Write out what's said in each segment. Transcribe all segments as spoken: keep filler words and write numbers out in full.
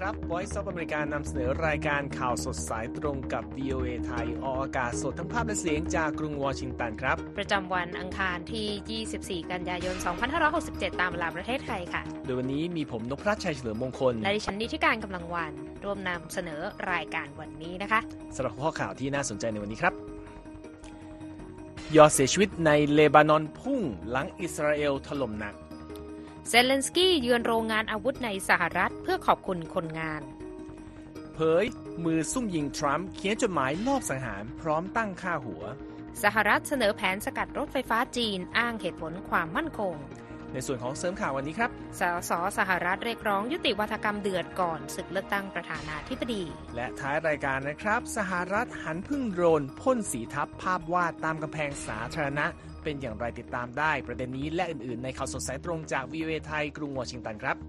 ครับ Voice of America นำเสนอรายการข่าวสดสายตรงกับ วี โอ เอ ไทยออกอากาศสดทั้งภาพและเสียงจากกรุงวอชิงตันครับประจำวันอังคารที่ยี่สิบสี่กันยายนสองพันห้าร้อยหกสิบเจ็ดตามเวลาประเทศไทยค่ะโดยวันนี้มีผมนพรัตน์ชัยเฉลิมมงคลและดิฉันนิติการกำลังวันร่วมนำเสนอรายการวันนี้นะคะสำหรับข้อข่าวที่น่าสนใจในวันนี้ครับยอดเสียชีวิตในเลบานอนพุ่งหลังอิสราเอลถล่มหนักเซเลนสกี้เยือนโรงงานอาวุธในสหรัฐเพื่อขอบคุณคนงานเผยมือซุ่มยิงทรัมป์เขียนจดหมายลอบสังหารพร้อมตั้งค่าหัวสหรัฐเสนอแผนสกัดรถไฟฟ้าจีนอ้างเหตุผลความมั่นคงในส่วนของเสริมข่าววันนี้ครับสสสหรัฐเรียกร้องยุติวาทกรรมเดือดก่อนศึกเลือกตั้งประธานาธิบดีและท้ายรายการนะครับสหรัฐหันพึ่งโดรนพ่นสีทับภาพวาดตามกำแพงสาธารณะเป็นอย่างไรติดตามได้ประเด็นนี้และอื่นๆในข่าวสดสายตรงจาก วี โอ เอ ไทยกรุงวอชิงตันครับ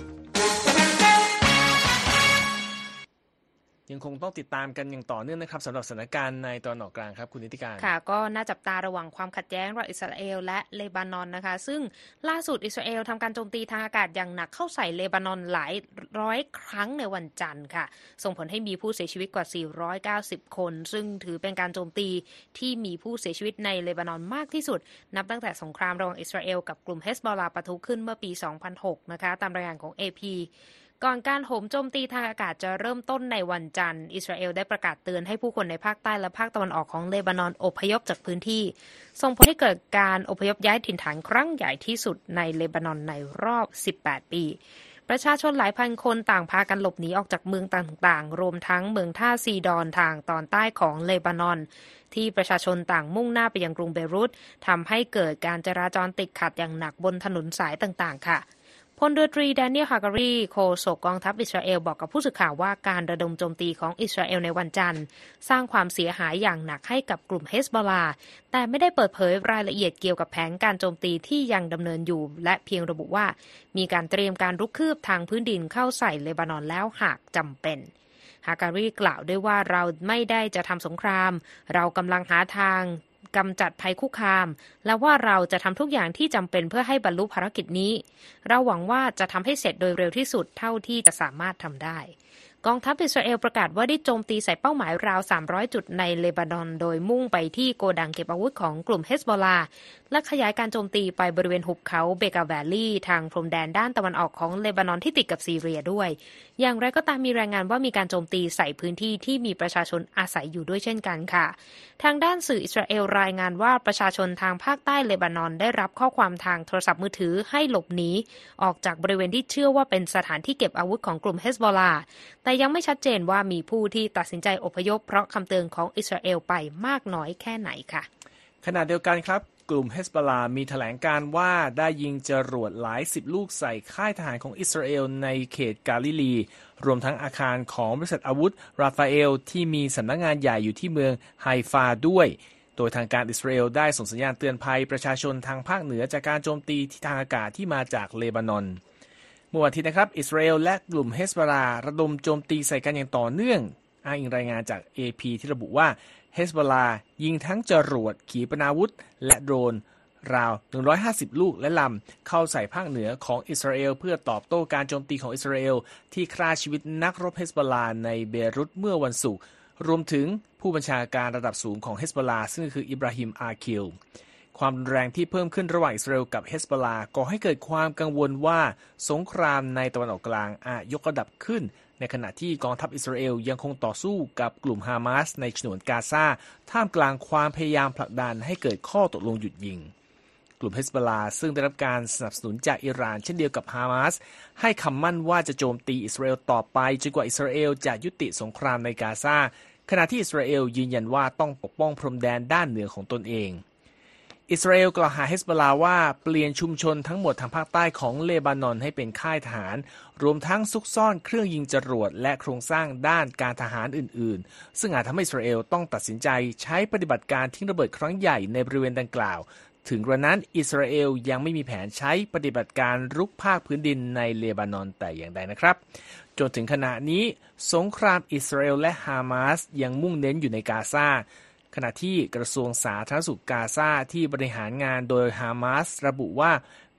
ยังคงต้องติดตามกันอย่างต่อเนื่องนะครับสำหรับสถานการณ์ในตอนออกกลางครับคุณนิติการค่ะก็น่าจับตาระหว่างความขัดแย้งระหว่างอิสราเอลและเลบานอนนะคะซึ่งล่าสุดอิสราเอลทำการโจมตีทางอากาศอย่างหนักเข้าใส่เลบานอนหลายร้อยครั้งในวันจันทร์ค่ะส่งผลให้มีผู้เสียชีวิตกว่าสี่ร้อยเก้าสิบคนซึ่งถือเป็นการโจมตีที่มีผู้เสียชีวิตในเลบานอนมากที่สุดนับตั้งแต่สงครามระหว่างอิสราเอลกับกลุ่มเฮซบอลลาห์ปะทุขึ้นเมื่อปีสองพันหกนะคะตามรายงานของ เอ พีก่อนการโหมโจมตีทางอากาศจะเริ่มต้นในวันจันทร์อิสราเอลได้ประกาศเตือนให้ผู้คนในภาคใต้และภาคตะวันออกของเลบานอนอพยพจากพื้นที่ส่งผลให้เกิดการอพยพย้ายถิ่นฐานครั้งใหญ่ที่สุดในเลบานอนในรอบสิบแปดปีประชาชนหลายพันคนต่างพากันหลบหนีออกจากเมืองต่างๆรวมทั้งเมืองท่าซีดอนทางตอนใต้ของเลบานอนที่ประชาชนต่างมุ่งหน้าไปยังกรุงเบรุตทำให้เกิดการจราจรติดขัดอย่างหนักบนถนนสายต่างๆค่ะพลเรือตรีแดเนียล ฮาการีโฆษกกองทัพอิสราเอลบอกกับผู้สื่อข่าวว่าการระดมโจมตีของอิสราเอลในวันจันทร์สร้างความเสียหายอย่างหนักให้กับกลุ่มเฮซบอลลาห์แต่ไม่ได้เปิดเผยรายละเอียดเกี่ยวกับแผนการโจมตีที่ยังดำเนินอยู่และเพียงระบุว่ามีการเตรียมการรุกคืบทางพื้นดินเข้าใส่เลบานอนแล้วหากจำเป็นฮาการีกล่าวด้วยว่าเราไม่ได้จะทำสงครามเรากำลังหาทางกำจัดภัยคุกคามและว่าเราจะทำทุกอย่างที่จำเป็นเพื่อให้บรรลุภารกิจนี้เราหวังว่าจะทำให้เสร็จโดยเร็วที่สุดเท่าที่จะสามารถทำได้กองทัพอิสราเอลประกาศว่าได้โจมตีใส่เป้าหมายราวสามร้อยจุดในเลบานอนโดยมุ่งไปที่โกดังเก็บอาวุธของกลุ่มเฮซบอลลาห์และขยายการโจมตีไปบริเวณหุบเขาเบกาแวลลี่ทางพรมแดนด้านตะวันออกของเลบานอนที่ติดกับซีเรียด้วยอย่างไรก็ตามมีรายงานว่ามีการโจมตีใส่พื้นที่ที่มีประชาชนอาศัยอยู่ด้วยเช่นกันค่ะทางด้านสื่ออิสราเอลรายงานว่าประชาชนทางภาคใต้เลบานอนได้รับข้อความทางโทรศัพท์มือถือให้หลบหนีออกจากบริเวณที่เชื่อว่าเป็นสถานที่เก็บอาวุธของกลุ่มเฮซบอลลาห์แต่ยังไม่ชัดเจนว่ามีผู้ที่ตัดสินใจอพยพเพราะคำเตือนของอิสราเอลไปมากน้อยแค่ไหนค่ะขณะเดียวกันครับกลุ่มเฮซบอลลาห์มีแถลงการว่าได้ยิงจรวดหลายสิบลูกใส่ค่ายทหารของอิสราเอลในเขตกาลิลีรวมทั้งอาคารของบริษัทอาวุธราฟาเอลที่มีสำนักงานใหญ่อยู่ที่เมืองไฮฟาด้วยโดยทางการอิสราเอลได้ส่งสัญญาณเตือนภัยประชาชนทางภาคเหนือจากการโจมตีทางอากาศที่มาจากเลบานอนเมื่อวันอาทิตย์นะครับอิสราเอลและกลุ่มเฮซบอลลาห์ระดมโจมตีใส่กันอย่างต่อเนื่องอ้างอิงรายงานจาก เอ พี ที่ระบุว่าเฮซบอลลาห์ยิงทั้งจรวดขีปนาวุธและโดรนราวหนึ่งร้อยห้าสิบลูกและลำเข้าใส่ภาคเหนือของอิสราเอลเพื่อตอบโต้การโจมตีของอิสราเอลที่ฆ่าชีวิตนักรบเฮซบอลลาห์ในเบรุตเมื่อวันศุกร์รวมถึงผู้บัญชาการระดับสูงของเฮซบอลลาห์ซึ่งคืออิบราฮิมอาคิลความรุนแรงที่เพิ่มขึ้นระหว่างอิสราเอลกับเฮซบอลลาห์ก่อให้เกิดความกังวลว่าสงครามในตะวันออกกลางอาจยกระดับขึ้นในขณะที่กองทัพอิสราเอลยังคงต่อสู้กับกลุ่มฮามาสในฉนวนกาซาท่ามกลางความพยายามผลักดันให้เกิดข้อตกลงหยุดยิงกลุ่มเฮซบอลลาห์ซึ่งได้รับการสนับสนุนจากอิหร่านเช่นเดียวกับฮามาสให้คำมั่นว่าจะโจมตีอิสราเอลต่อไปจนกว่าอิสราเอลจะยุติสงครามในกาซาขณะที่อิสราเอลยืนยันว่าต้องปกป้องพรมแดนด้านเหนือของตนเองอิสราเอลกล่าวหาเฮซบอลลาห์ว่าเปลี่ยนชุมชนทั้งหมดทางภาคใต้ของเลบานอนให้เป็นค่ายทหารรวมทั้งซุกซ่อนเครื่องยิงจรวดและโครงสร้างด้านการทหารอื่นๆซึ่งอาจทำให้อิสราเอลต้องตัดสินใจใช้ปฏิบัติการทิ้งระเบิดครั้งใหญ่ในบริเวณดังกล่าวถึงกระนั้นอิสราเอลยังไม่มีแผนใช้ปฏิบัติการรุกภาคพื้นดินในเลบานอนแต่อย่างใดนะครับจนถึงขณะนี้สงครามอิสราเอลและฮามาสยังมุ่งเน้นอยู่ในกาซาขณะที่กระทรวงสาธารณสุขกาซาที่บริหารงานโดยฮามาสระบุว่า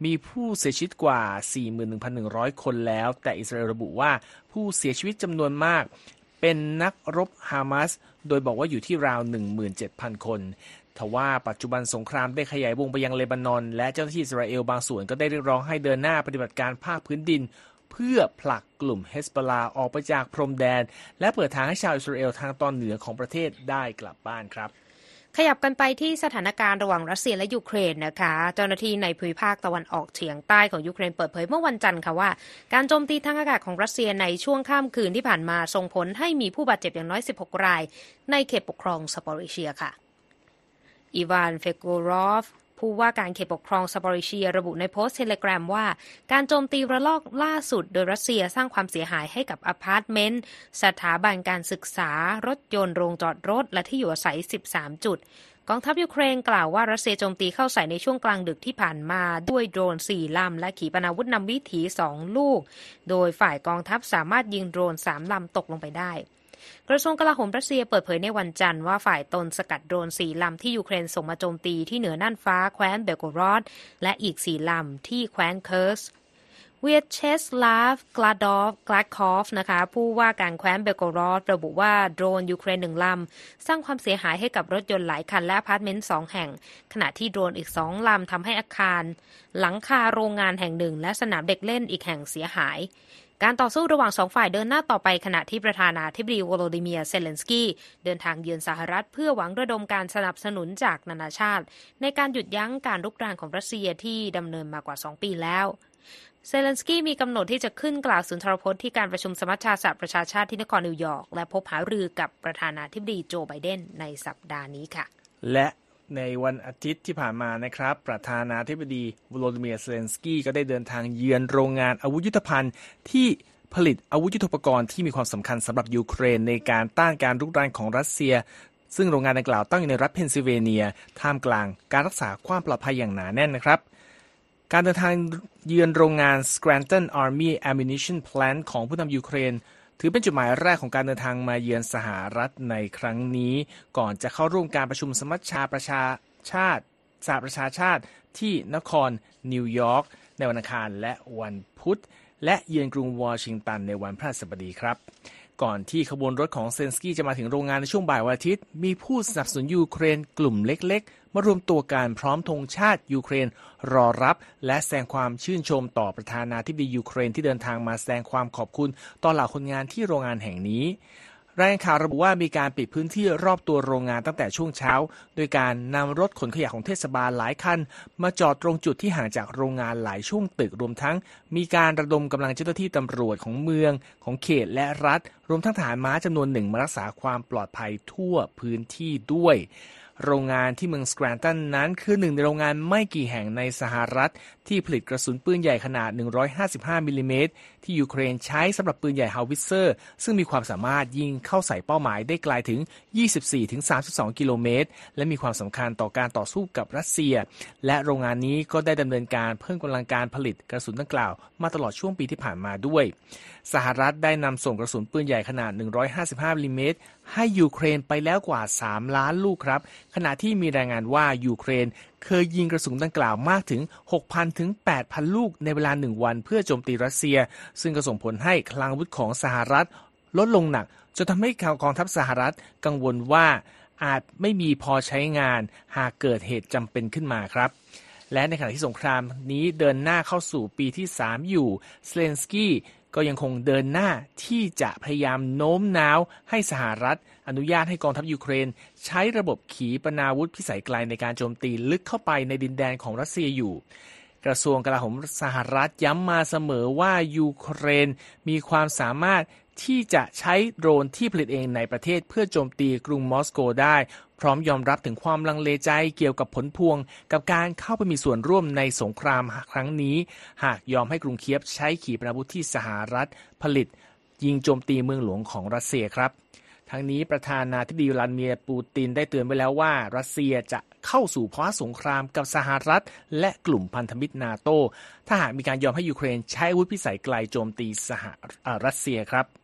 มีผู้เสียชีวิตกว่า สี่หมื่นหนึ่งพันหนึ่งร้อย คนแล้วแต่อิสราเอลระบุว่าผู้เสียชีวิตจำนวนมากเป็นนักรบฮามาสโดยบอกว่าอยู่ที่ราว หนึ่งหมื่นเจ็ดพัน คนทว่าปัจจุบันสงครามได้ขยายวงไปยังเลบานอนและเจ้าหน้าที่อิสราเอลบางส่วนก็ได้เรียกร้องให้เดินหน้าปฏิบัติการภาคพื้นดินเพื่อผลักกลุ่มเฮสบอลลาออกไปจากพรมแดนและเปิดทางให้ชาวอิสราเอลทางตอนเหนือของประเทศได้กลับบ้านครับขยับกันไปที่สถานการณ์ระหว่างรัสเซียและยูเครนนะคะเจ้าหน้าที่ในภูมิภาคตะวันออกเฉียงใต้ของยูเครนเปิดเผยเมื่อวันจันทร์ค่ะว่าการโจมตีทางอากาศของรัสเซียในช่วงค่ำคืนที่ผ่านมาส่งผลให้มีผู้บาดเจ็บอย่างน้อยสิบหกรายในเขตปกครองซาปอริเชียค่ะอีวานเฟโกรอฟผู้ว่าการเขตปกครองซาปอริเชียระบุในโพสต์เทเลกรามว่าการโจมตีระลอกล่าสุดโดยรัสเซียสร้างความเสียหายให้กับอพาร์ตเมนต์สถาบันการศึกษารถยนต์โรงจอดรถและที่อยู่อาศัยสิบสามจุดกองทัพยูเครนกล่าวว่ารัสเซียโจมตีเข้าใส่ในช่วงกลางดึกที่ผ่านมาด้วยโดรนสี่ลำและขีปนาวุธนำวิถีสองลูกโดยฝ่ายกองทัพสามารถยิงโดรนสามลำตกลงไปได้กระทรวงกลาโหมรัสเซียเปิดเผยในวันจันทร์ว่าฝ่ายตนสกัดโดรนสี่ลำที่ยูเครนส่งมาโจมตีที่เหนือน่านฟ้าแคว้นเบลโกรอดและอีกสี่ลำที่แคว้นเคิร์สเวียเชสลาฟกลาดอฟกลาคอฟนะคะผู้ว่าการแคว้นเบลโกรอดระบุว่าโดรนยูเครนหนึ่งลำสร้างความเสียหายให้กับรถยนต์หลายคันและอพาร์ตเมนต์สองแห่งขณะที่โดรนอีกสองลำทำให้อาคารหลังคาโรงงานแห่งหนึ่งและสนามเด็กเล่นอีกแห่งเสียหายการต่อสู้ระหว่างสองฝ่ายเดินหน้าต่อไปขณะที่ประธานาธิบดีโวโลดิเมียร์เซเลนสกี้เดินทางเยือนสหรัฐเพื่อหวังระดมการสนับสนุนจากนานาชาติในการหยุดยั้งการรุกรานของรัสเซียที่ดำเนินมากว่าสองปีแล้วเซเลนสกี้มีกำหนดที่จะขึ้นกล่าวสุนทรพจน์ที่การประชุมสมัชชาสหประชาชาติที่นครนิวยอร์กและพบหารือกับประธานาธิบดีโจไบเดนในสัปดาห์นี้ค่ะและในวันอาทิตย์ที่ผ่านมานะครับประธานาธิบดีโวโลดิเมียร์เซเลนสกี้ก็ได้เดินทางเยือนโรงงานอาวุธยุทโธภัณฑ์ที่ผลิตอาวุธยุทโธปกรณ์ที่มีความสำคัญสำหรับยูเครนในการต้านการรุกรานของรัสเซียซึ่งโรงงานดังกล่าวตั้งอยู่ในรัฐเพนซิลเวเนียท่ามกลางการรักษาความปลอดภัยอย่างหนาแน่นนะครับการเดินทางเยือนโรงงาน Scranton Army Ammunition Plant ของผู้นำยูเครนถือเป็นจุดหมายแรกของการเดินทางมาเยือนสหรัฐในครั้งนี้ก่อนจะเข้าร่วมการประชุมสมัชชาประชาชาติสหประชาชาติที่นครนิวยอร์กในวันอังคารและวันพุธและเยือนกรุงวอชิงตันในวันพฤหัสบดีครับก่อนที่ขบวนรถของเซเลนสกี้จะมาถึงโรงงานในช่วงบ่ายวันอาทิตย์มีผู้สนับสนุนยูเครนกลุ่มเล็กๆมารวมตัวกันพร้อมธงชาติยูเครนรอรับและแสดงความชื่นชมต่อประธานาธิบดียูเครนที่เดินทางมาแสดงความขอบคุณต่อเหล่าคนงานที่โรงงานแห่งนี้รายงานข่าวระบุว่ามีการปิดพื้นที่รอบตัวโรงงานตั้งแต่ช่วงเช้าโดยการนำรถขนขยะของเทศบาลหลายคันมาจอดตรงจุดที่ห่างจากโรงงานหลายช่วงตึกรวมทั้งมีการระดมกำลังเจ้าหน้าที่ตำรวจของเมืองของเขตและรัฐรวมทั้งทหารม้าจำนวนหนึ่งมารักษาความปลอดภัยทั่วพื้นที่ด้วยโรงงานที่เมืองสแกรนตันนั้นคือหนึ่งในโรงงานไม่กี่แห่งในสหรัฐที่ผลิตกระสุนปืนใหญ่ขนาดหนึ่งร้อยห้าสิบห้ามิลลิเมตรที่ยูเครนใช้สำหรับปืนใหญ่ฮาววิตเซอร์ซึ่งมีความสามารถยิงเข้าใส่เป้าหมายได้ไกลถึง ยี่สิบสี่ถึงสามสิบสอง กิโลเมตรและมีความสำคัญต่อการต่อสู้กับรัสเซียและโรงงานนี้ก็ได้ดำเนินการเพิ่มกำลังการผลิตกระสุนดังกล่าวมาตลอดช่วงปีที่ผ่านมาด้วยสหรัฐได้นำส่งกระสุนปืนใหญ่ขนาดหนึ่งร้อยห้าสิบห้ามิลลิเมตรให้ยูเครนไปแล้วกว่าสามล้านลูกครับขณะที่มีรายงานว่ายูเครนเคยยิงกระสุนดังกล่าวมากถึง หกพัน ถึง แปดพัน ลูกในเวลาหนึ่งวันเพื่อโจมตีรัสเซียซึ่งก็ส่งผลให้คลังอาวุธของสหรัฐลดลงหนักจนทำให้กองทัพสหรัฐกังวลว่าอาจไม่มีพอใช้งานหากเกิดเหตุจำเป็นขึ้นมาครับและในขณะที่สงครามนี้เดินหน้าเข้าสู่ปีที่สามอยู่เซเลนสกี้ก็ยังคงเดินหน้าที่จะพยายามโน้มน้าวให้สหรัฐอนุญาตให้กองทัพยูเครนใช้ระบบขีปนาวุธพิสัยไกลในการโจมตีลึกเข้าไปในดินแดนของรัสเซียอยู่กระทรวงกลาโหมสหรัฐย้ำมาเสมอว่ายูเครนมีความสามารถที่จะใช้โดรนที่ผลิตเองในประเทศเพื่อโจมตีกรุงมอสโกได้พร้อมยอมรับถึงความลังเลใจเกี่ยวกับผลพวงกับการเข้าไปมีส่วนร่วมในสงครามครั้งนี้หากยอมให้กรุงเคียฟใช้ขีปนาวุธที่สหรัฐผลิตยิงโจมตีเมืองหลวงของรัสเซียครับทั้งนี้ประธานาธิบดีวลาดิเมียร์ปูตินได้เตือนไว้แล้วว่ารัสเซียจะเข้าสู่ภาวะสงครามกับสหรัฐและกลุ่มพันธมิตรนาโตถ้าหากมีการยอมให้ยูเครนใช้อาวุธพิสัยไกลโจมตีสหรัสเซียครับ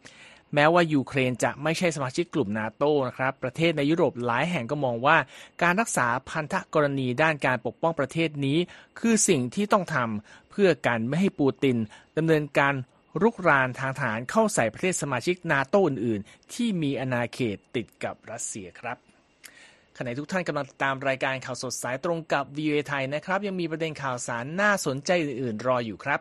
แม้ว่ายูเครนจะไม่ใช่สมาชิกกลุ่มนาโต้นะครับประเทศในยุโรปหลายแห่งก็มองว่าการรักษาพันธกรณีด้านการปกป้องประเทศนี้คือสิ่งที่ต้องทำเพื่อกันไม่ให้ปูตินดำเนินการรุกรานทางทหารเข้าใส่ประเทศสมาชิกนาโต้อื่นๆที่มีอาณาเขตติดกับรัสเซียครับขณะทุกท่านกำลังติดตามรายการข่าวสดสายตรงกับ วี โอ เอ ไทยนะครับยังมีประเด็นข่าวสารน่าสนใจอื่นๆรออยู่ครับ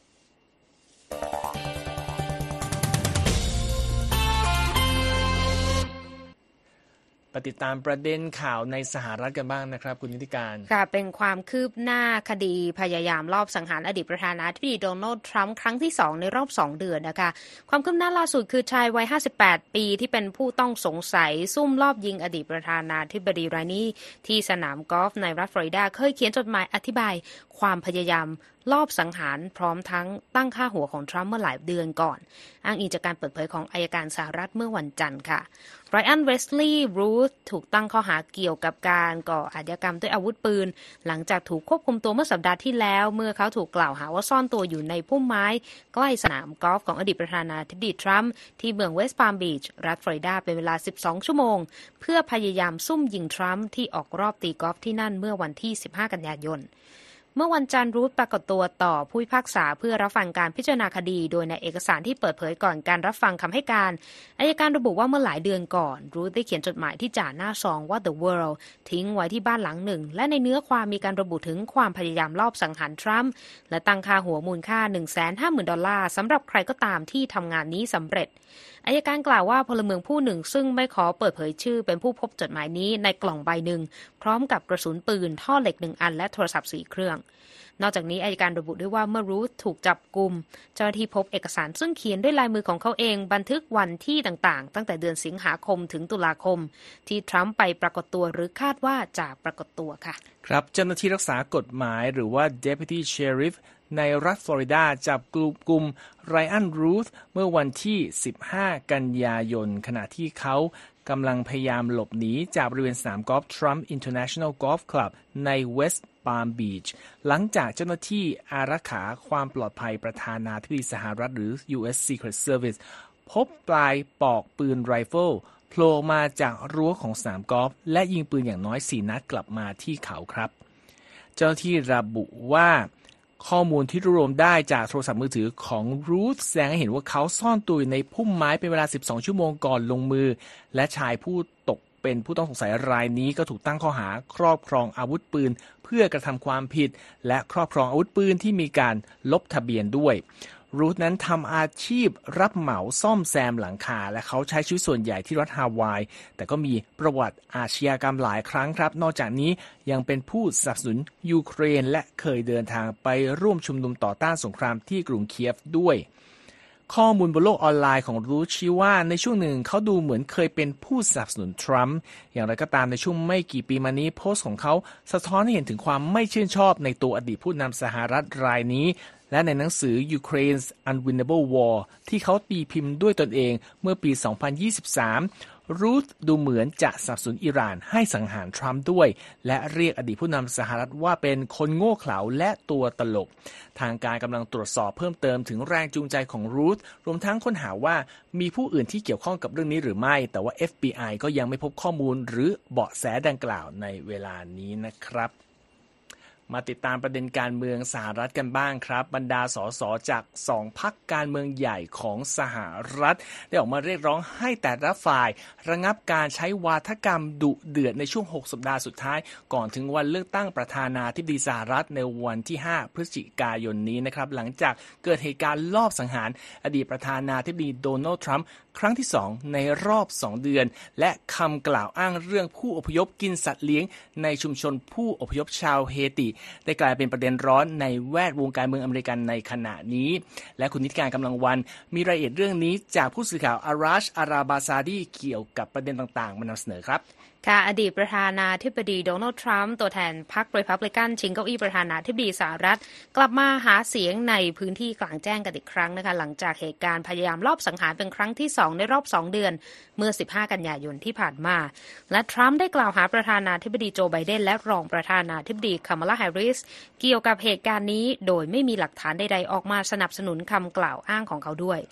ไปติดตามประเด็นข่าวในสหรัฐกันบ้างนะครับคุณนิติการค่ะเป็นความคืบหน้าคดีพยายามลอบสังหารอดีตประธานาธิบดีโดนัลด์ทรัมป์ครั้งที่สองในรอบสองเดือนนะคะความคืบหน้าล่าสุดคือชายวัยห้าสิบแปดปีที่เป็นผู้ต้องสงสัยซุ่มลอบยิงอดีตประธานาธิบดีรายนี้ที่สนามกอล์ฟในรัฐฟลอริดาเคยเขียนจดหมายอธิบายความพยายามลอบสังหารพร้อมทั้งตั้งค่าหัวของทรัมป์เมื่อหลายเดือนก่อนอ้างอิงจากการเปิดเผยของอัยการสหรัฐเมื่อวันจันทร์ค่ะไรอัน เวสลีย์ รูธถูกตั้งข้อหาเกี่ยวกับการก่ออาชญากรรมด้วยอาวุธปืนหลังจากถูกควบคุมตัวเมื่อสัปดาห์ที่แล้วเมื่อเขาถูกกล่าวหาว่าซ่อนตัวอยู่ในพุ่มไม้ใกล้สนามกอล์ฟของอดีตประธานาธิบดีทรัมป์ที่เมืองเวสต์พาล์มบีชรัฐฟลอริดาเป็นเวลาสิบสองชั่วโมงเพื่อพยายามซุ่มยิงทรัมป์ที่ออกรอบตีกอล์ฟที่นั่นเมื่อวันที่สิบห้ากันยายนเมื่อวันจันทร์รูธปรากฏตัวต่อผู้พิพากษาเพื่อรับฟังการพิจารณาคดีโดยในเอกสารที่เปิดเผยก่อนการรับฟังคำให้การอัยการระบุว่าเมื่อหลายเดือนก่อนรูธได้เขียนจดหมายที่จ่าหน้าซองว่า The World ทิ้งไว้ที่บ้านหลังหนึ่งและในเนื้อความมีการระบุถึงความพยายามลอบสังหารทรัมป์และตั้งค่าหัวมูลค่า หนึ่งแสนห้าหมื่น ดอลลาร์สำหรับใครก็ตามที่ทำงานนี้สำเร็จอัยการกล่าวว่าพลเมืองผู้หนึ่งซึ่งไม่ขอเปิดเผยชื่อเป็นผู้พบจดหมายนี้ในกล่องใบหนึ่งพร้อมกับกระสุนปืนท่อเหล็กหนึ่งอันและโทรศัพท์สี่เครื่องนอกจากนี้อัยการระบุด้วยว่าเมื่อรูธถูกจับกุมเจ้าหน้าที่พบเอกสารซึ่งเขียนด้วยลายมือของเขาเองบันทึกวันที่ต่างๆตั้งแต่เดือนสิงหาคมถึงตุลาคมที่ทรัมป์ไปปรากฏตัวหรือคาดว่าจะปรากฏตัวค่ะครับเจ้าหน้าที่รักษากฎหมายหรือว่า Deputy Sheriff ในรัฐฟลอริดาจับกลุ่มไรอัน รูธเมื่อวันที่สิบห้ากันยายนขณะที่เขากำลังพยายามหลบหนีจากบริเวณสนามกอล์ฟ Trump International Golf Club ใน West Palm Beach หลังจากเจ้าหน้าที่อารักขาความปลอดภัยประธานาธิบดีสหรัฐหรือ ยู เอส Secret Service พบปลายปอกปืนไรเฟิลโผล่มาจากรั้วของสนามกอล์ฟและยิงปืนอย่างน้อยสี่นัดกลับมาที่เขาครับเจ้าหน้าที่ระบุว่าข้อมูลที่รวบรวมได้จากโทรศัพท์มือถือของรูธแสดงให้เห็นว่าเขาซ่อนตัวอยู่ในพุ่มไม้เป็นเวลาสิบสองชั่วโมงก่อนลงมือและชายผู้ตกเป็นผู้ต้องสงสัยรายนี้ก็ถูกตั้งข้อหาครอบครองอาวุธปืนเพื่อกระทำความผิดและครอบครองอาวุธปืนที่มีการลบทะเบียนด้วยรูธนั้นทำอาชีพรับเหมาซ่อมแซมหลังคาและเขาใช้ชีวิตส่วนใหญ่ที่รัฐฮาวายแต่ก็มีประวัติอาชญากรรมหลายครั้งครับนอกจากนี้ยังเป็นผู้สนับสนุนยูเครนและเคยเดินทางไปร่วมชุมนุมต่อต้านสงครามที่กรุงเคียฟด้วยข้อมูลบนโลกออนไลน์ของรูธชี้ว่าในช่วงหนึ่งเขาดูเหมือนเคยเป็นผู้สนับสนุนทรัมป์อย่างไรก็ตามในช่วงไม่กี่ปีมานี้โพสต์ของเขาสะท้อนให้เห็นถึงความไม่ชื่นชอบในตัวอดีตผู้นำสหรัฐรายนี้และในหนังสือ Ukraine's Unwinnable War ที่เขาตีพิมพ์ด้วยตนเองเมื่อปี สองพันยี่สิบสามรูธดูเหมือนจะสนับสนุนอิหร่านให้สังหารทรัมป์ด้วยและเรียกอดีตผู้นำสหรัฐว่าเป็นคนโง่เขลาและตัวตลกทางการกำลังตรวจสอบเพิ่มเติมถึงแรงจูงใจของรูธรวมทั้งค้นหาว่ามีผู้อื่นที่เกี่ยวข้องกับเรื่องนี้หรือไม่แต่ว่า เอฟ บี ไอ ก็ยังไม่พบข้อมูลหรือเบาะแสดังกล่าวในเวลานี้นะครับมาติดตามประเด็นการเมืองสหรัฐกันบ้างครับบรรดาสสจากสองพรรคการเมืองใหญ่ของสหรัฐได้ออกมาเรียกร้องให้แต่ละฝ่ายระงับการใช้วาทกรรมดุเดือดในช่วงหกสัปดาห์สุดท้ายก่อนถึงวันเลือกตั้งประธานาธิบดีสหรัฐในวันที่ห้าพฤศจิกายนนี้นะครับหลังจากเกิดเหตุการณ์ลอบสังหารอดีตประธานาธิบดีโดนัลด์ทรัมป์ครั้งที่สองในรอบสองเดือนและคำกล่าวอ้างเรื่องผู้อพยพกินสัตว์เลี้ยงในชุมชนผู้อพยพชาวเฮติได้กลายเป็นประเด็นร้อนในแวดวงการเมืองอเมริกันในขณะนี้และคุณนิติการกำลังวันมีรายละเอียดเรื่องนี้จากผู้สื่อข่าวอาราชอาราบาซาดีเกี่ยวกับประเด็นต่างๆมานำเสนอครับค่ะอดีตประธานาธิบดีโดนัลด์ทรัมป์ตัวแทนพรรครีพับลิกันชิงเก้าอี้ประธานาธิบดีสหรัฐกลับมาหาเสียงในพื้นที่กลางแจ้งกันอีกครั้งนะคะหลังจากเหตุการณ์พยายามลอบสังหารเป็นครั้งที่สองในรอบสองเดือนเมื่อสิบห้ากันยายนที่ผ่านมาและทรัมป์ได้กล่าวหาประธานาธิบดีโจไบเดนและรองประธานาธิบดีคามาลาแฮร์ริสเกี่ยวกับเหตุการณ์นี้โดยไม่มีหลักฐานใดๆออกมาสนับสนุนคำกล่าวอ้างของเขาด้วย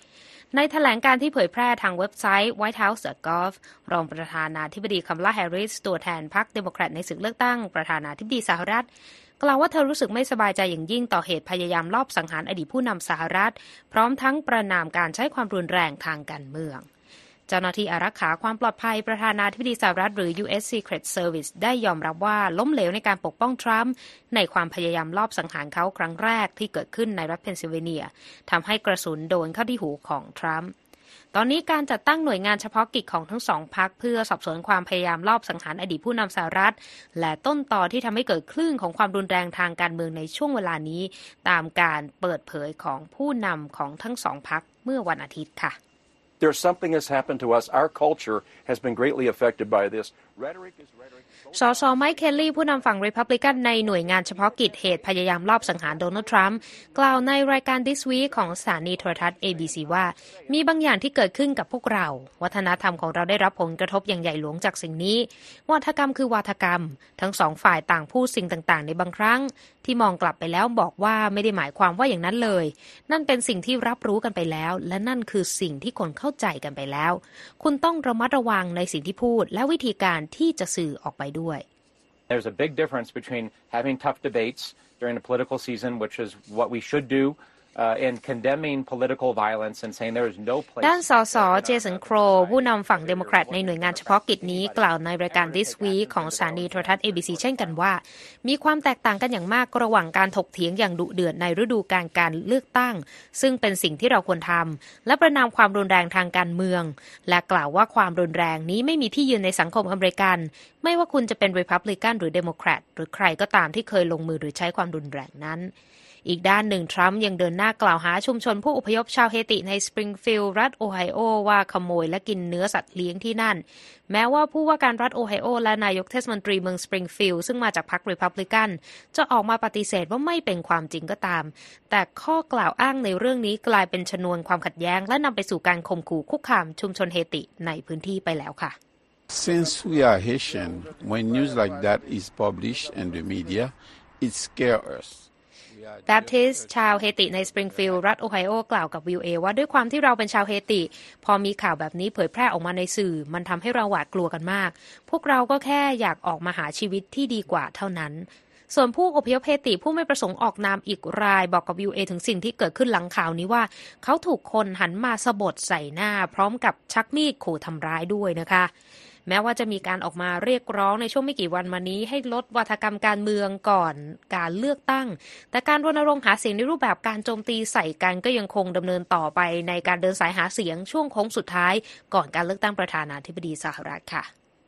ในแถลงการที่เผยแพร่ทางเว็บไซต์ white house dot gov รองประธานาธิบดีคัมลาแฮร์ริสตัวแทนพรรคเดโมแครตในศึกเลือกตั้งประธานาธิบดีสหรัฐกล่าวว่าเธอรู้สึกไม่สบายใจอย่างยิ่งต่อเหตุพยายามลอบสังหารอดีตผู้นำสหรัฐพร้อมทั้งประณามการใช้ความรุนแรงทางการเมืองเจ้าหน้าที่อารักขาความปลอดภัยประธานาธิบดีสหรัฐหรือ ยู เอส Secret Service ได้ยอมรับว่าล้มเหลวในการปกป้องทรัมป์ในความพยายามลอบสังหารเขาครั้งแรกที่เกิดขึ้นในรัฐเพนซิลเวเนียทำให้กระสุนโดนเข้าที่หูของทรัมป์ตอนนี้การจัดตั้งหน่วยงานเฉพาะกิจของทั้งสองพรรคเพื่อสอบสวนความพยายามลอบสังหารอดีตผู้นำสหรัฐและต้นตอที่ทำให้เกิดคลื่นของความรุนแรงทางการเมืองในช่วงเวลานี้ตามการเปิดเผยของผู้นำของทั้งสองพรรคเมื่อวันอาทิตย์ค่ะ There's something that's happened to us. Our culture has been greatly affected by this. Rhetoric is rhetoric. สสไมค์เคลลี่ผู้นำฝั่งรีพับลิกันในหน่วยงานเฉพาะกิจเหตุพยายามลอบสังหารโดนัลด์ทรัมป์กล่าวในรายการ This Week ของสถานีโทรทัศน์ เอ บี ซี ว่ามีบางอย่างที่เกิดขึ้นกับพวกเราวัฒนธรรมของเราได้รับผลกระทบอย่างใหญ่หลวงจากสิ่งนี้วาทกรรมคือวาทกรรมทั้งสองฝ่ายต่างพูดสิ่งต่างๆในบางครั้งที่มองกลับไปแล้วบอกว่าไม่ได้หมายความว่าอย่างนั้นเลยนั่นเป็นสิ่งที่รับรู้กันไปแล้วและนั่นคือสิ่งที่คนเข้าใจกันไปแล้วคุณต้องระมัดระวังในสิ่งที่พูดและวิธีการที่จะสื่อออกไปด้วย There's a big difference between having tough debates during the political season, which is what we should do, uh, and condemning political violence and saying there is no place. ด้านสสเจสันโครผู้นำฝั่งเดโมแครตในหน่วยงานเฉพาะกิจนี้กล่าวในรายการ This Week ของสถานีโทรทัศน์ เอ บี ซี เช่นกันว่ามีความแตกต่างกันอย่างมากระหว่างการถกเถียงอย่างดุเดือดในฤดูกาลการเลือกตั้งซึ่งเป็นสิ่งที่เราควรทำและประณามความรุนแรงทางการเมืองและกล่าวว่าความรุนแรงนี้ไม่มีที่ยืนในสังคมอเมริกันไม่ว่าคุณจะเป็น Republican หรือ Democrat หรือใครก็ตามที่เคยลงมือหรือใช้ความรุนแรงนั้นอีกด้านหนึ่งทรัมป์ยังเดินหน้ากล่าวหาชุมชนผู้อพยพชาวเฮติในสปริงฟิลด์รัฐโอไฮโอว่าขโมยและกินเนื้อสัตว์เลี้ยงที่นั่นแม้ว่าผู้ว่าการรัฐโอไฮโอและนายกเทศมนตรีเมืองสปริงฟิลด์ซึ่งมาจากพรรครีพับลิกันจะออกมาปฏิเสธว่าไม่เป็นความจริงก็ตามแต่ข้อกล่าวอ้างในเรื่องนี้กลายเป็นชนวนความขัดแย้งและนำไปสู่การข่มขู่คุกคามชุมชนเฮติในพื้นที่ไปแล้วค่ะ Since we are Haitian, when news like that is published in the media, it scares us. แบปทิสต์ชาวเฮติในสปริงฟิลด์รัฐโอไฮโอกล่าวกับ วี โอ เอ ว่าด้วยความที่เราเป็นชาวเฮติพอมีข่าวแบบนี้เผยแพร่ออกมาในสื่อมันทำให้เราหวาดกลัวกันมากพวกเราก็แค่อยากออกมาหาชีวิตที่ดีกว่าเท่านั้นส่วนผู้อพยพเฮติผู้ไม่ประสงค์ออกนามอีกรายบอกกับ วี โอ เอ ถึงสิ่งที่เกิดขึ้นหลังข่าวนี้ว่าเขาถูกคนหันมาสบถใส่หน้าพร้อมกับชักมีดขู่ทำร้ายด้วยนะคะแม้ว่าจะมีการออกมาเรียกร้องในช่วงไม่กี่วันมานี้ให้ลดวาทกรรมการเมืองก่อนการเลือกตั้งแต่การรณรงค์หาเสียงในรูปแบบการโจมตีใส่กันก็ยังคงดำเนินต่อไปในการเดินสายหาเสียงช่วงโค้งสุดท้ายก่อนการเลือกตั้งประธานาธิบดีสหรัฐค่ะ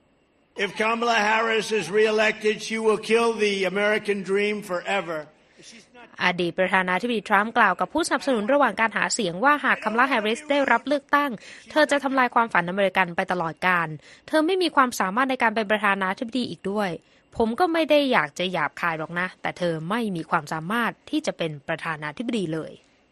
If Kamala Harris is re-elected, she will kill the American dream forever. อดีตประธานาธิบดีทรัมป์กล่าวกับผู้สนับสนุนระหว่างการหาเสียงว่าหากคัมลาแฮร์ริสได้รับเลือกตั้งเธอจะทำลายความฝันอเมริกันไปตลอดกาลเธอไม่มีความสามารถในการเป็นประธานาธิบดีอีกด้วยผมก็ไม่ได้อยากจะหยาบคายหรอกนะแต่เธอไม่มีความสามารถที่จะเป็นประธานาธิบดีเลย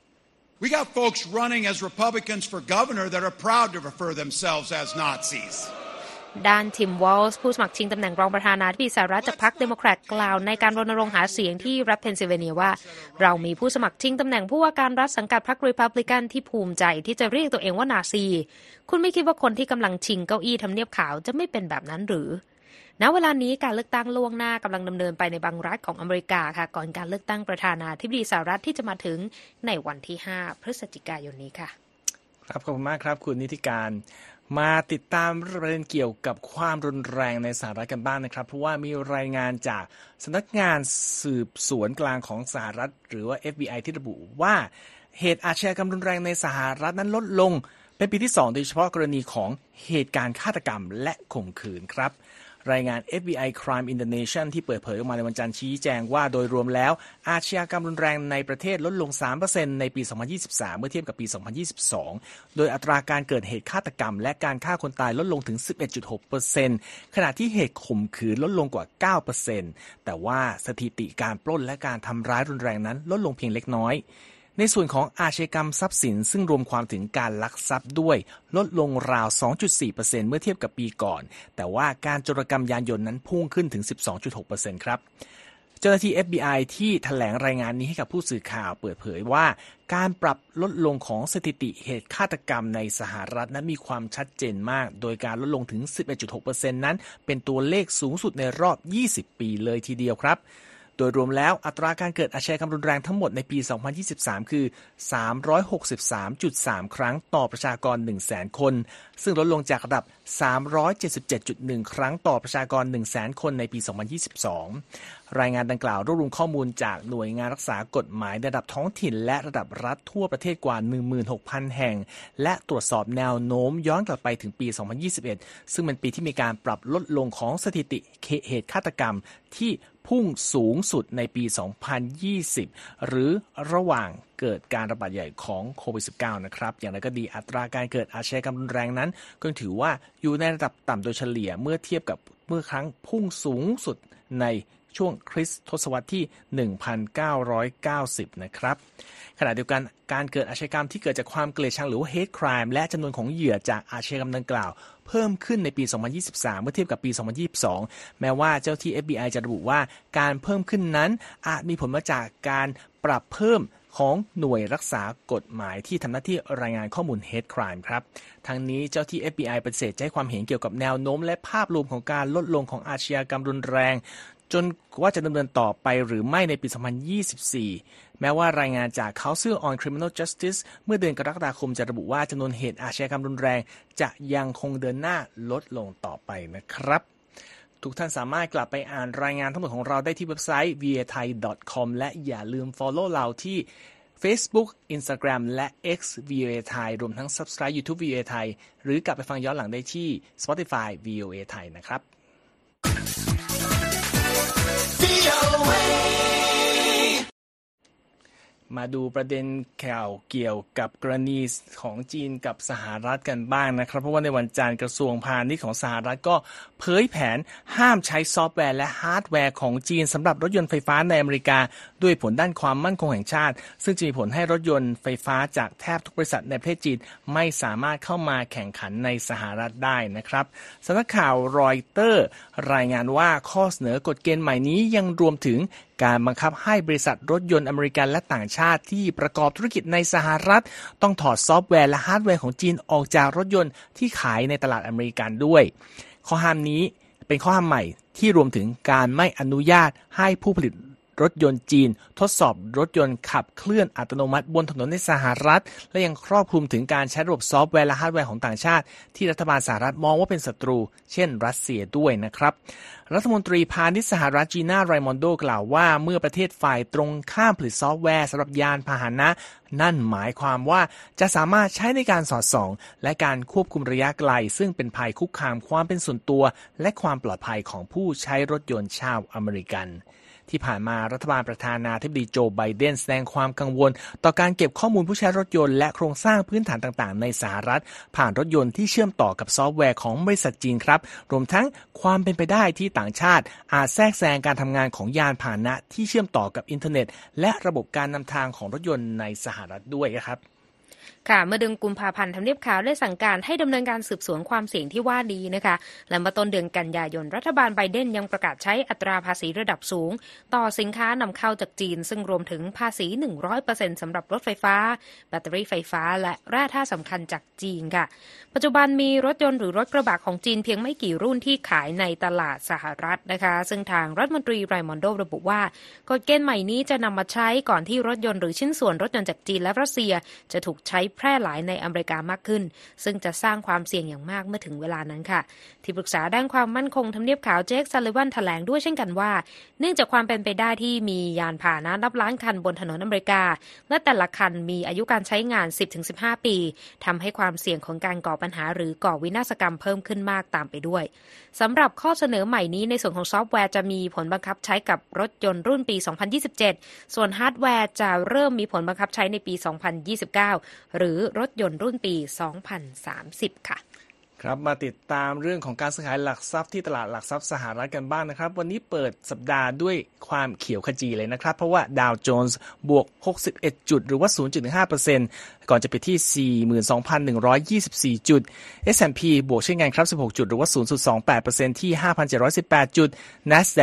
We got folks running as Republicans for governor that are proud to refer themselves as Nazis ด้านทิมวอลส์ผู้สมัครชิงตำแหน่งรองประธานาธิบดีสหรัฐจากพรรคเดโมแครตกล่าวในการรณรงค์หาเสียงที่รัฐเพนซิลเวเนียว่าเรามีผู้สมัครชิงตำแหน่งผู้ว่าการรัฐสังกัดพรรครีพับลิกันที่ภูมิใจที่จะเรียกตัวเองว่านาซีคุณไม่คิดว่าคนที่กำลังชิงเก้าอี้ทำเนียบขาวจะไม่เป็นแบบนั้นหรือณเวลานี้การเลือกตั้งล่วงหน้ากำลังดำเนินไปในบางรัฐของอเมริกาค่ะก่อนการเลือกตั้งประธานาธิบดีสหรัฐที่จะมาถึงในวันที่ห้าพฤศจิกายนนี้ค่ะครับขอบคุณมากครับคุณนิติการมาติดตามประเด็นเกี่ยวกับความรุนแรงในสหรัฐกันบ้างนะครับเพราะว่ามีรายงานจากสำนักงานสืบสวนกลางของสหรัฐหรือว่า เอฟ บี ไอ ที่ระบุว่าเหตุอาชญากรรมรุนแรงในสหรัฐนั้นลดลงเป็นปีที่สองโดยเฉพาะกรณีของเหตุการณ์ฆาตกรรมและข่มขืนครับรายงาน เอฟ บี ไอ Crime in the Nation ที่เปิดเผยออกมาในวันจันทร์ชี้แจงว่าโดยรวมแล้วอาชญากรรมรุนแรงในประเทศลดลง สามเปอร์เซ็นต์ ในปี สองพันยี่สิบสาม เมื่อเทียบกับปี สองพันยี่สิบสอง โดยอัตราการเกิดเหตุฆาตกรรมและการฆ่าคนตายลดลงถึง สิบเอ็ดจุดหกเปอร์เซ็นต์ ขณะที่เหตุข่มขืนลดลงกว่า เก้าเปอร์เซ็นต์ แต่ว่าสถิติการปล้นและการทำร้ายรุนแรงนั้นลดลงเพียงเล็กน้อยในส่วนของอาชญากรรมทรัพย์สินซึ่งรวมความถึงการลักทรัพย์ด้วยลดลงราว สองจุดสี่เปอร์เซ็นต์ เมื่อเทียบกับปีก่อนแต่ว่าการโจรกรรมยานยนต์นั้นพุ่งขึ้นถึง สิบสองจุดหกเปอร์เซ็นต์ ครับเจ้าหน้าที่ เอฟ บี ไอ ที่แถลงรายงานนี้ให้กับผู้สื่อข่าวเปิดเผยว่าการปรับลดลงของสถิติเหตุฆาตกรรมในสหรัฐนั้นมีความชัดเจนมากโดยการลดลงถึง สิบเอ็ดจุดหกเปอร์เซ็นต์ นั้นเป็นตัวเลขสูงสุดในรอบยี่สิบปีเลยทีเดียวครับโดยรวมแล้วอัตราการเกิดอาชญากรรมรุนแรงทั้งหมดในปี สองพันยี่สิบสาม คือ สามร้อยหกสิบสามจุดสาม ครั้งต่อประชากร หนึ่งแสน คนซึ่งลดลงจากระดับ สามร้อยเจ็ดสิบเจ็ดจุดหนึ่ง ครั้งต่อประชากร หนึ่งแสน คนในปี สองพันยี่สิบสอง รายงานดังกล่าวรวบรวมข้อมูลจากหน่วยงานรักษากฎหมายระดับท้องถิ่นและระดับรัฐทั่วประเทศกว่า หนึ่งหมื่นหกพัน แห่งและตรวจสอบแนวโน้มย้อนกลับไปถึงปี สองพันยี่สิบเอ็ด ซึ่งเป็นปีที่มีการปรับลดลงของสถิติเหตุฆาตกรรมที่พุ่งสูงสุดในปี สองพันยี่สิบ หรือระหว่างเกิดการระบาดใหญ่ของโควิด สิบเก้า นะครับอย่างไรก็ดีอัตราการเกิดอาชญากรรมรุนแรงนั้นก็ถือว่าอยู่ในระดับต่ำโดยเฉลี่ยเมื่อเทียบกับเมื่อครั้งพุ่งสูงสุดในช่วงคริสต์ทศวรรษที่ หนึ่งพันเก้าร้อยเก้าสิบ นะครับขณะเดียวกันการเกิดอาชญากรรมที่เกิดจากความเกลียดชังหรือว่า hate crime และจำนวนของเหยื่อจากอาชญากรรมดังกล่าวเพิ่มขึ้นในปี สองพันยี่สิบสาม เมื่อเทียบกับปี สองพันยี่สิบสอง แม้ว่าเจ้าที่ เอฟ บี ไอ จะระบุว่าการเพิ่มขึ้นนั้นอาจมีผลมาจากการปรับเพิ่มของหน่วยรักษากฎหมายที่ทำหน้าที่รายงานข้อมูล hate crime ครับทั้งนี้เจ้าที่ เอฟ บี ไอ ปฏิเสธจะให้ความเห็นเกี่ยวกับแนวโน้มและภาพรวมของการลดลงของอาชญากรรมรุนแรงจนว่าจะดำเนินต่อไปหรือไม่ในปี สองพันยี่สิบสี่ แม้ว่ารายงานจาก Council on Criminal Justice เมื่อเดือนกรกฎาคมจะระบุว่าจำนวนเหตุอาชญากรรมรุนแรงจะยังคงเดินหน้าลดลงต่อไปนะครับทุกท่านสามารถกลับไปอ่านรายงานทั้งหมดของเราได้ที่เว็บไซต์ วี โอ เอ ไทย ดอท คอม และอย่าลืม follow เราที่ Facebook Instagram และ X วี โอ เอ ไทยรวมทั้ง Subscribe YouTube วี โอ เอ ไทยหรือกลับไปฟังย้อนหลังได้ที่ Spotify วี โอ เอ ไทยนะครับมาดูประเด็นข่าวเกี่ยวกับกรณีของจีนกับสหรัฐกันบ้างนะครับเพราะว่าในวันจันทร์กระทรวงพาณิชย์ของสหรัฐก็เผยแผนห้ามใช้ซอฟต์แวร์และฮาร์ดแวร์ของจีนสำหรับรถยนต์ไฟฟ้าในอเมริกาด้วยผลด้านความมั่นคงแห่งชาติซึ่งจะมีผลให้รถยนต์ไฟฟ้าจากแทบทุกบริษัทในประเทศจีนไม่สามารถเข้ามาแข่งขันในสหรัฐได้นะครับสำนักข่าวรอยเตอร์รายงานว่าข้อเสนอกฎเกณฑ์ใหม่นี้ยังรวมถึงการบังคับให้บริษัทรถยนต์อเมริกันและต่างชาติที่ประกอบธุรกิจในสหรัฐต้องถอดซอฟต์แวร์และฮาร์ดแวร์ของจีนออกจากรถยนต์ที่ขายในตลาดอเมริกันด้วยข้อห้ามนี้เป็นข้อห้ามใหม่ที่รวมถึงการไม่อนุญาตให้ผู้ผลิตรถยนต์จีนทดสอบรถยนต์ขับเคลื่อนอัตโนมัติบนถนนในสหรัฐและยังครอบคลุมถึงการใช้ระบบซอฟต์แวร์และฮาร์ดแวร์ของต่างชาติที่รัฐบาลสหรัฐมองว่าเป็นศัตรูเช่นรัสเซียด้วยนะครับรัฐมนตรีพาณิชย์สหรัฐจีน่าไรมอนโดกล่าวว่าเมื่อประเทศฝ่ายตรงข้ามผลิตซอฟต์แวร์สำหรับยานพาหนะนั่นหมายความว่าจะสามารถใช้ในการสอดส่องและการควบคุมระยะไกลซึ่งเป็นภัยคุกคามความเป็นส่วนตัวและความปลอดภัยของผู้ใช้รถยนต์ชาวอเมริกันที่ผ่านมารัฐบาลประธานาธิบดีโจไบเดนแสดงความกังวลต่อการเก็บข้อมูลผู้ใช้รถยนต์และโครงสร้างพื้นฐานต่างๆในสหรัฐผ่านรถยนต์ที่เชื่อมต่อกับซอฟต์แวร์ของบริษัทจีนครับรวมทั้งความเป็นไปได้ที่ต่างชาติอาจแทรกแซงการทำงานของยานพาหนะที่เชื่อมต่อกับอินเทอร์เน็ตและระบบการนำทางของรถยนต์ในสหรัฐด้วยครับค่ะเมื่อเดือนกุมภาพันธ์ทำเนียบขาวได้สั่งการให้ดำเนินการสืบสวนความเสี่ยงที่ว่านี้นะคะและเมื่อต้นเดือนกันยายนรัฐบาลไบเดนยังประกาศใช้อัตราภาษีระดับสูงต่อสินค้านำเข้าจากจีนซึ่งรวมถึงภาษี หนึ่งร้อยเปอร์เซ็นต์ สำหรับรถไฟฟ้าแบตเตอรี่ไฟฟ้าและแร่ธาตุสำคัญจากจีนค่ะปัจจุบันมีรถยนต์หรือรถกระบะของจีนเพียงไม่กี่รุ่นที่ขายในตลาดสหรัฐนะคะซึ่งทางรัฐมนตรีไรมอนโดระบุว่ากฎเกณฑ์ใหม่นี้จะนำมาใช้ก่อนที่รถยนต์หรือชิ้นส่วนรถยนต์จากจีนและรัสเซียจะถูกใช้แพร่หลายในอเมริกามากขึ้นซึ่งจะสร้างความเสี่ยงอย่างมากเมื่อถึงเวลานั้นค่ะที่ปรึกษาด้านความมั่นคงทำเนียบขาวเจคซัลลิวันแถลงด้วยเช่นกันว่าเนื่องจากความเป็นไปได้ที่มียานพาหนะนับล้านคันบนถนนอเมริกาและแต่ละคันมีอายุการใช้งาน สิบถึงสิบห้า ปีทำให้ความเสี่ยงของการก่อปัญหาหรือก่อวินาศกรรมเพิ่มขึ้นมากตามไปด้วยสำหรับข้อเสนอใหม่นี้ในส่วนของซอฟต์แวร์จะมีผลบังคับใช้กับรถยนต์รุ่นปี สองพันยี่สิบเจ็ด ส่วนฮาร์ดแวร์จะเริ่มมีผลบังคับใช้ในปี สองพันยี่สิบเก้า หรือรถยนต์รุ่นปี สองพันสามสิบ ค่ะครับมาติดตามเรื่องของการซื้อขายหลักทรัพย์ที่ตลาดหลักทรัพย์สหรัฐกันบ้างนะครับวันนี้เปิดสัปดาห์ด้วยความเขียวขจีเลยนะครับเพราะว่าดาวโจนส์บวกหกสิบเอ็ดจุดหรือว่า ศูนย์จุดหนึ่งห้าเปอร์เซ็นต์ ก่อนจะไปที่ สี่หมื่นสองพันหนึ่งร้อยยี่สิบสี่ จุด เอส แอนด์ พี บวกเช่นกันครับสิบหกจุดหรือว่า ศูนย์จุดสองแปดเปอร์เซ็นต์ ที่ ห้าพันเจ็ดร้อยสิบแปด จุด NASDAQ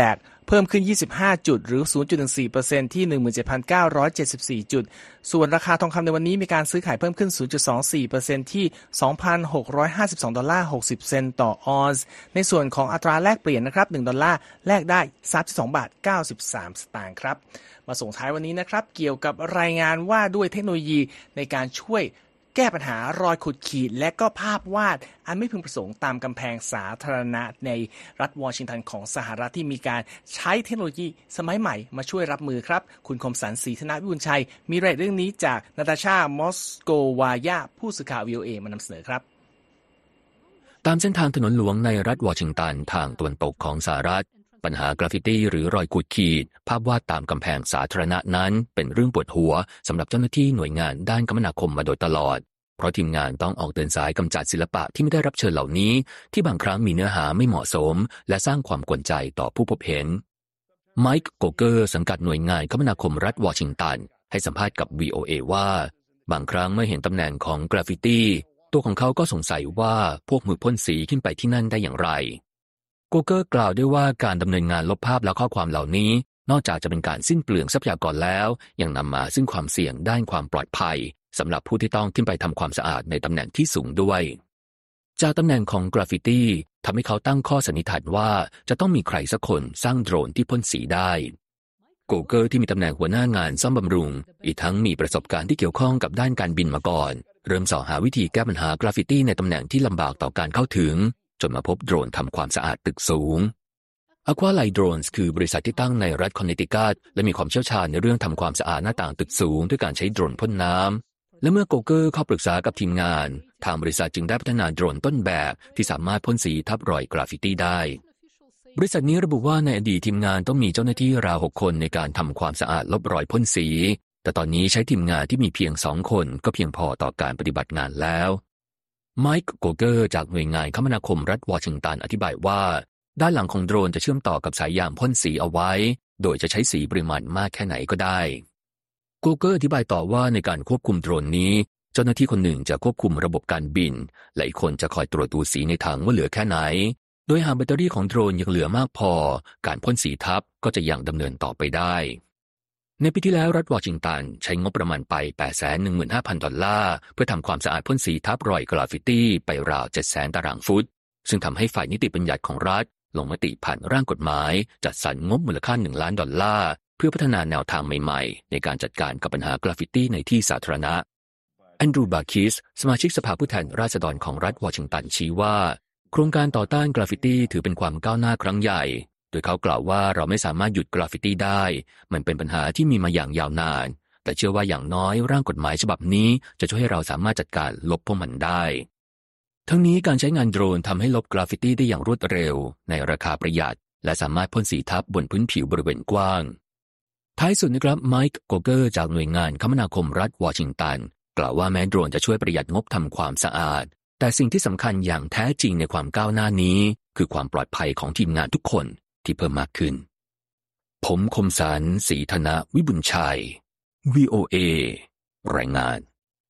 เพิ่มขึ้นยี่สิบห้าจุดหรือ ศูนย์จุดหนึ่งสี่เปอร์เซ็นต์ ที่ หนึ่งหมื่นเจ็ดพันเก้าร้อยเจ็ดสิบสี่ จุดส่วนราคาทองคำในวันนี้มีการซื้อขายเพิ่มขึ้น ศูนย์จุดสองสี่เปอร์เซ็นต์ ที่ สองพันหกร้อยห้าสิบสองดอลลาร์หกสิบเซนต์ต่อออนซ์ในส่วนของอัตราแลกเปลี่ยนนะครับหนึ่งดอลลาร์แลกได้สามสิบสองบาทเก้าสิบสามสตางค์ครับมาส่งท้ายวันนี้นะครับเกี่ยวกับรายงานว่าด้วยเทคโนโลยีในการช่วยแก้ปัญหารอยขูดขีดและก็ภาพวาดอันไม่พึงประสงค์ตามกำแพงสาธารณะในรัฐวอชิงตันของสหรัฐที่มีการใช้เทคโนโลยีสมัยใหม่มาช่วยรับมือครับคุณคมสันต์ ศรีธนวิบูลย์ชัยมีรายละเอียดเรื่องนี้จากนาตาชามอสโกวายาผู้สื่อข่าว วี โอ เอ มานำเสนอครับตามเส้นทางถนนหลวงในรัฐวอชิงตันทางตะวันตกของสหรัฐปัญหากราฟฟิตี้หรือรอยขูดขีดภาพวาดตามกำแพงสาธารณะนั้นเป็นเรื่องปวดหัวสำหรับเจ้าหน้าที่หน่วยงานด้านคมนาคมมาโดยตลอดเพราะทีมงานต้องออกเดินสายกำจัดศิลปะที่ไม่ได้รับเชิญเหล่านี้ที่บางครั้งมีเนื้อหาไม่เหมาะสมและสร้างความกวนใจต่อผู้พบเห็นไมค์โกเกอร์สังกัดหน่วยงานคมนาคมรัฐวอชิงตันให้สัมภาษณ์กับ วี โอ เอ ว่าบางครั้งเมื่อเห็นตำแหน่งของกราฟฟิตี้ตัวของเขาก็สงสัยว่าพวกมือพ่นสีขึ้นไปที่นั่นได้อย่างไรโกเกอร์กล่าวด้วยว่าการดำเนินงานลบภาพและข้อความเหล่านี้นอกจากจะเป็นการสิ้นเปลืองทรัพยากรแล้วยังนำมาซึ่งความเสี่ยงด้านความปลอดภัยสำหรับผู้ที่ต้องขึ้นไปทำความสะอาดในตำแหน่งที่สูงด้วยจากตำแหน่งของกราฟฟิตี้ทำให้เขาตั้งข้อสันนิษฐานว่าจะต้องมีใครสักคนสร้างโดรนที่พ่นสีได้โกเกอร์ที่มีตำแหน่งหัวหน้างานซ่อมบำรุงอีกทั้งมีประสบการณ์ที่เกี่ยวข้องกับด้านการบินมาก่อนเริ่มส่อหาวิธีแก้ปัญหากราฟฟิตี้ในตำแหน่งที่ลำบากต่อการเข้าถึงจนมาพบโดรนทำความสะอาดตึกสูง Aqualight Drones คือบริษัทที่ตั้งในรัฐคอนเนติคัตและมีความเชี่ยวชาญในเรื่องทำความสะอาดหน้าต่างตึกสูงด้วยการใช้โดรนพ่นน้ำและเมื่อโกเกอร์เข้าปรึกษากับทีมงานทางบริษัทจึงได้พัฒนาโดรนต้นแบบที่สามารถพ่นสีทับรอยกราฟฟิตี้ได้บริษัทนี้ระบุว่าในอดีตทีมงานต้องมีเจ้าหน้าที่ราวหกคนในการทำความสะอาดลบรอยพ่นสีแต่ตอนนี้ใช้ทีมงานที่มีเพียงสองคนก็เพียงพอต่อการปฏิบัติงานแล้วไมค์โกเกอร์จากหน่วยงานคมนาคมรัฐวอชิงตันอธิบายว่าด้านหลังของโดรนจะเชื่อมต่อกับสายยางพ่นสีเอาไว้โดยจะใช้สีปริมาณมากแค่ไหนก็ได้โกเกอร์อธิบายต่อว่าในการควบคุมโดรนนี้เจ้าหน้าที่คนหนึ่งจะควบคุมระบบการบินและอีกคนจะคอยตรวจดูสีในถังว่าเหลือแค่ไหนโดยหากแบตเตอรี่ของโดรนยังเหลือมากพอการพ่นสีทับก็จะยังดำเนินต่อไปได้ในปีที่แล้วรัฐวอชิงตันใช้งบประมาณไป แปดแสนหนึ่งหมื่นห้าพัน ดอลลาร์เพื่อทำความสะอาดพ่นสีทับรอยกราฟฟิตี้ไปราว เจ็ดแสน ตารางฟุตซึ่งทำให้ฝ่ายนิติบัญญัติของรัฐลงมติผ่านร่างกฎหมายจัดสรรงบมูลค่าหนึ่งล้านดอลลาร์เพื่อพัฒนาแนวทางใหม่ๆในการจัดการกับปัญหากราฟฟิตี้ในที่สาธารณะแอนดรูว์ บาคิสสมาชิกสภาผู้แทนราษฎรของรัฐวอชิงตันชี้ว่าโครงการต่อต้านกราฟฟิตี้ถือเป็นความก้าวหน้าครั้งใหญ่โดยเขากล่าวว่าเราไม่สามารถหยุดกราฟฟิตี้ได้มันเป็นปัญหาที่มีมาอย่างยาวนานแต่เชื่อว่าอย่างน้อยร่างกฎหมายฉบับนี้จะช่วยให้เราสามารถจัดการลบพวกมันได้ทั้งนี้การใช้งานโดรนทำให้ลบกราฟฟิตี้ได้อย่างรวดเร็วในราคาประหยัดและสามารถพ่นสีทับบนพื้นผิวบริเวณกว้างท้ายสุดนะครับไมค์โกเกอร์จากหน่วยงานคมนาคมรัฐวอชิงตันกล่าวว่าแม้โดรนจะช่วยประหยัดงบทำความสะอาดแต่สิ่งที่สำคัญอย่างแท้จริงในความก้าวหน้านี้คือความปลอดภัยของทีมงานทุกคนที่เพิ่มมากขึ้นผมคมสันต์ ศรีธนวิบูลย์ชัย วี โอ เอ รายงาน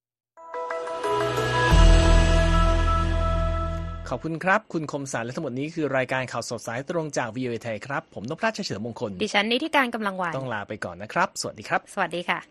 ขอบคุณครับคุณคมสันต์และทั้งหมดนี้คือรายการข่าวสดสายตรงจาก วี โอ เอ ไทยครับผมนพรัตน์ เฉลิมมงคลดิฉันนิติการกำลังวันต้องลาไปก่อนนะครับสวัสดีครับสวัสดีค่ะ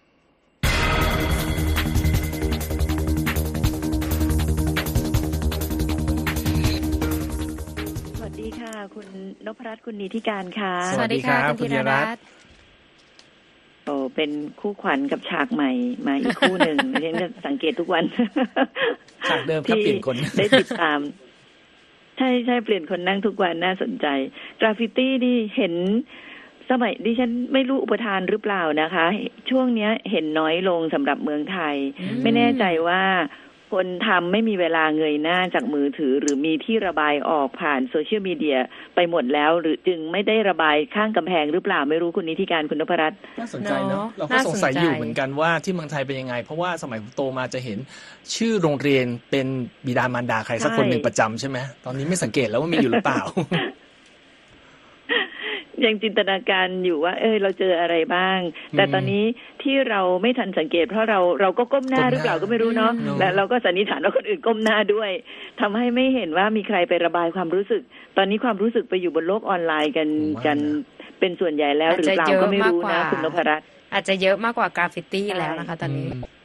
สวัสดีค่ะคุณนพรัตน์คุณนิติการค่ะสวัสดีค่ะคุณธีรรัตน์โอ้เป็นคู่ขวัญกับฉากใหม่มาอีกคู่หนึ่งดิฉันจะสังเกตทุกวันฉากเดิมครับเปลี่ยนคนได้ติดตามใช่ใช่เปลี่ยนคนนั่งทุกวันน่าสนใจกราฟฟิตี้นี่เห็นสมัยดิฉันไม่รู้อุปทานหรือเปล่านะคะช่วงนี้เห็นน้อยลงสำหรับเมืองไทยไม่แน่ใจว่าคนทำไม่มีเวลาเงยหน้าจากมือถือหรือมีที่ระบายออกผ่านโซเชียลมีเดียไปหมดแล้วหรือจึงไม่ได้ระบายข้างกำแพงหรือเปล่าไม่รู้คุณนิติการคุณนพรัตน์น่าสนใจเนาะเราก็สงสัยอยู่เหมือนกันว่าที่เมืองไทยเป็นยังไงเพราะว่าสมัยโตมาจะเห็นชื่อโรงเรียนเป็นบิดามารดาใครสักคนหนึ่งประจำใช่ไหมตอนนี้ไม่สังเกตแล้วว่ามีอยู่หรือเปล่ายังจินตนาการอยู่ว่าเออเราเจออะไรบ้างแต่ตอนนี้ที่เราไม่ทันสังเกตเพราะเราเราก็ก้มหน้าหรือเปล่าก็ไม่รู้เนาะและเราก็สันนิษฐานว่าคนอื่นก้มหน้าด้วยทำให้ไม่เห็นว่ามีใครไประบายความรู้สึกตอนนี้ความรู้สึกไปอยู่บนโลกออนไลน์กันกันเป็นส่วนใหญ่แล้วหรือเปล่าก็ไม่รู้นะคุณนพรัตน์อาจจะเยอะมากกว่ากราฟฟิตี้แล้วนะคะตอนนี้